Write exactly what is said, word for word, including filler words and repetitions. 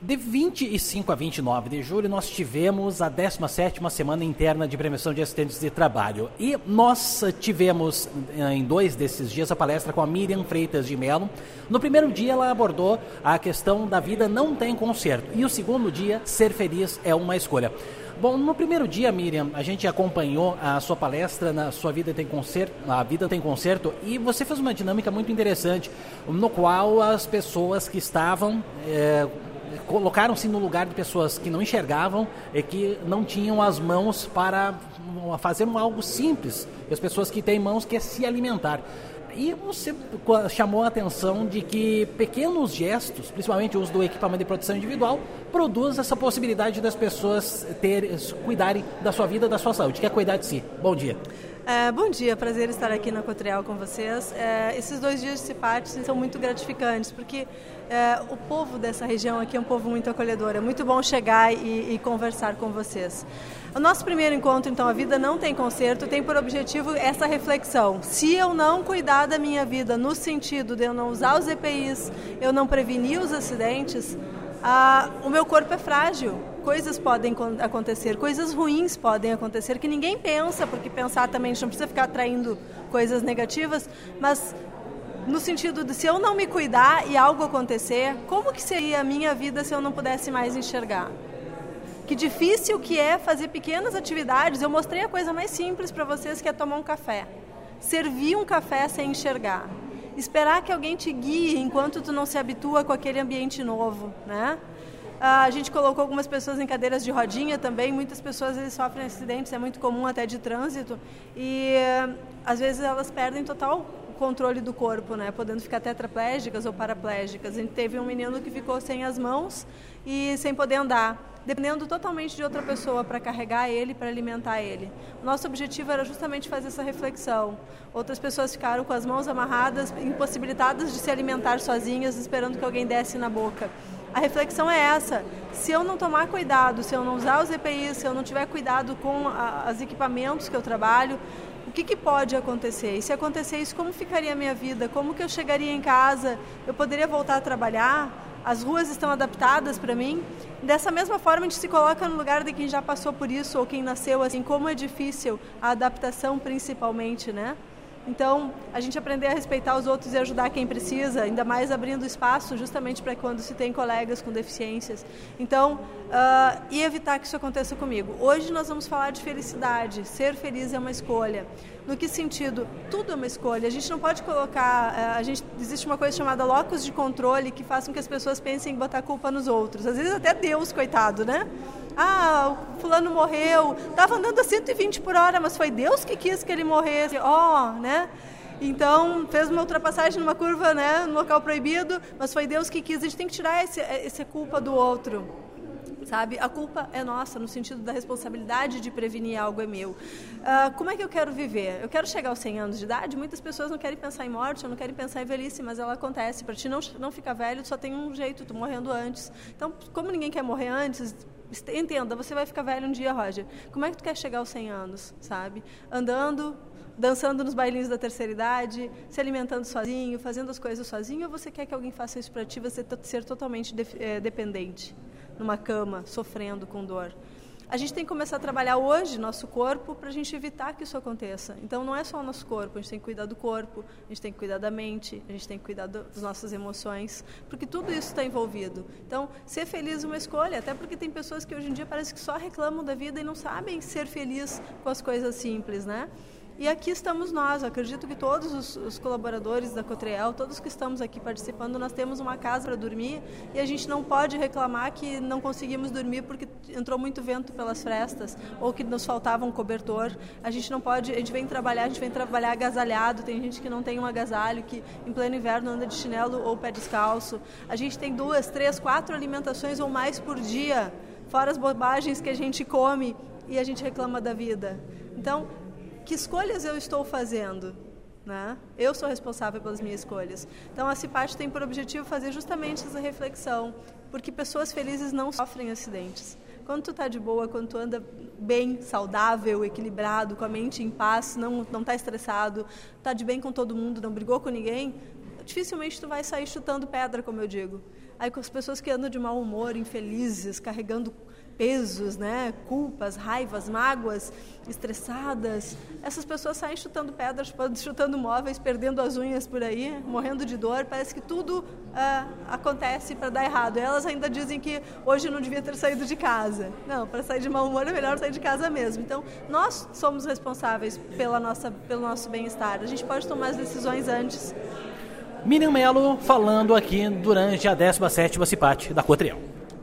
De vinte e cinco a vinte e nove de julho, nós tivemos a décima sétima Semana Interna de Prevenção de Acidentes de Trabalho. E nós tivemos, em dois desses dias, a palestra com a Miriam Freitas de Mello. No primeiro dia, ela abordou a questão da vida não tem conserto. E o segundo dia, ser feliz é uma escolha. Bom, no primeiro dia, Miriam, a gente acompanhou a sua palestra na Sua Vida Tem Conserto, A Vida Tem Conserto, e você fez uma dinâmica muito interessante, no qual as pessoas que estavam... É, colocaram-se no lugar de pessoas que não enxergavam e que não tinham as mãos para fazer algo simples. E as pessoas que têm mãos querem se alimentar. E você chamou a atenção de que pequenos gestos, principalmente o uso do equipamento de proteção individual, produz essa possibilidade das pessoas ter, cuidarem da sua vida, da sua saúde, que é cuidar de si. Bom dia. É, bom dia, prazer estar aqui na Cotreal com vocês. É, esses dois dias de CIPAT são muito gratificantes, porque é, o povo dessa região aqui é um povo muito acolhedor. É muito bom chegar e, e conversar com vocês. O nosso primeiro encontro, então, A Vida Não Tem Conserto, tem por objetivo essa reflexão. Se eu não cuidar da minha vida no sentido de eu não usar os E P Is, eu não prevenir os acidentes, ah, o meu corpo é frágil. Coisas podem acontecer, coisas ruins podem acontecer, que ninguém pensa, porque pensar também, a gente não precisa ficar atraindo coisas negativas, mas no sentido de se eu não me cuidar e algo acontecer, como que seria a minha vida se eu não pudesse mais enxergar? Que difícil que é fazer pequenas atividades. Eu mostrei a coisa mais simples para vocês, que é tomar um café. Servir um café sem enxergar. Esperar que alguém te guie enquanto tu não se habitua com aquele ambiente novo, né? A gente colocou algumas pessoas em cadeiras de rodinha também. Muitas pessoas eles sofrem acidentes, é muito comum até de trânsito. E às vezes elas perdem total o controle do corpo, né? Podendo ficar tetraplégicas ou paraplégicas. A gente teve um menino que ficou sem as mãos e sem poder andar, dependendo totalmente de outra pessoa para carregar ele, para alimentar ele. O nosso objetivo era justamente fazer essa reflexão. Outras pessoas ficaram com as mãos amarradas, impossibilitadas de se alimentar sozinhas, esperando que alguém desse na boca. A reflexão é essa: se eu não tomar cuidado, se eu não usar os E P Is, se eu não tiver cuidado com a, os equipamentos que eu trabalho, o que, que pode acontecer? E se acontecer isso, como ficaria a minha vida? Como que eu chegaria em casa? Eu poderia voltar a trabalhar? As ruas estão adaptadas para mim? Dessa mesma forma, a gente se coloca no lugar de quem já passou por isso ou quem nasceu assim, como é difícil a adaptação principalmente, né? Então, a gente aprender a respeitar os outros e ajudar quem precisa, ainda mais abrindo espaço justamente para quando se tem colegas com deficiências. Então, uh, e evitar que isso aconteça comigo. Hoje nós vamos falar de felicidade. Ser feliz é uma escolha. No que sentido? Tudo é uma escolha. A gente não pode colocar... Uh, a gente, existe uma coisa chamada locus de controle que faz com que as pessoas pensem em botar a culpa nos outros. Às vezes até Deus, coitado, né? Ah, o fulano morreu, estava andando a cento e vinte por hora, mas foi Deus que quis que ele morresse. Ó, oh, né? Então, fez uma ultrapassagem numa curva, né, no local proibido, mas foi Deus que quis. A gente tem que tirar esse, essa culpa do outro, sabe? A culpa é nossa, no sentido da responsabilidade de prevenir algo é meu. Uh, como é que eu quero viver? Eu quero chegar aos cem anos de idade? Muitas pessoas não querem pensar em morte, ou não querem pensar em velhice, mas ela acontece. Para ti não, não ficar velho, só tem um jeito, tu morrendo antes. Então, como ninguém quer morrer antes... Entenda, você vai ficar velho um dia, Roger. Como é que tu quer chegar aos cem anos, sabe? Andando, dançando nos bailinhos da terceira idade, se alimentando sozinho, fazendo as coisas sozinho, ou você quer que alguém faça isso para ti, você ser totalmente de, é, dependente, numa cama, sofrendo com dor? A gente tem que começar a trabalhar hoje nosso corpo para a gente evitar que isso aconteça. Então, não é só o nosso corpo, a gente tem que cuidar do corpo, a gente tem que cuidar da mente, a gente tem que cuidar do, das nossas emoções, porque tudo isso está envolvido. Então, ser feliz é uma escolha, até porque tem pessoas que hoje em dia parece que só reclamam da vida e não sabem ser feliz com as coisas simples, né? E aqui estamos nós. Eu acredito que todos os, os colaboradores da Cotreal, todos que estamos aqui participando, nós temos uma casa para dormir e a gente não pode reclamar que não conseguimos dormir porque entrou muito vento pelas frestas ou que nos faltava um cobertor. A gente não pode, a gente vem trabalhar, a gente vem trabalhar agasalhado, tem gente que não tem um agasalho, que em pleno inverno anda de chinelo ou pé descalço. A gente tem duas, três, quatro alimentações ou mais por dia, fora as bobagens que a gente come e a gente reclama da vida. Então, que escolhas eu estou fazendo? Né? Eu sou responsável pelas minhas escolhas. Então, a CIPAT tem por objetivo fazer justamente essa reflexão, porque pessoas felizes não sofrem acidentes. Quando tu está de boa, quando tu anda bem, saudável, equilibrado, com a mente em paz, não não está estressado, está de bem com todo mundo, não brigou com ninguém, dificilmente tu vai sair chutando pedra, como eu digo. aí com as pessoas que andam de mau humor, infelizes, carregando pesos, né, culpas, raivas, mágoas, estressadas, essas pessoas saem chutando pedras, chutando móveis, perdendo as unhas por aí, morrendo de dor, parece que tudo uh, acontece para dar errado. E elas ainda dizem que hoje não devia ter saído de casa. Não, para sair de mau humor é melhor sair de casa mesmo. Então, nós somos responsáveis pela nossa, pelo nosso bem-estar. A gente pode tomar as decisões antes. Miriam Mello falando aqui durante a décima sétima Cipate da Cotriel.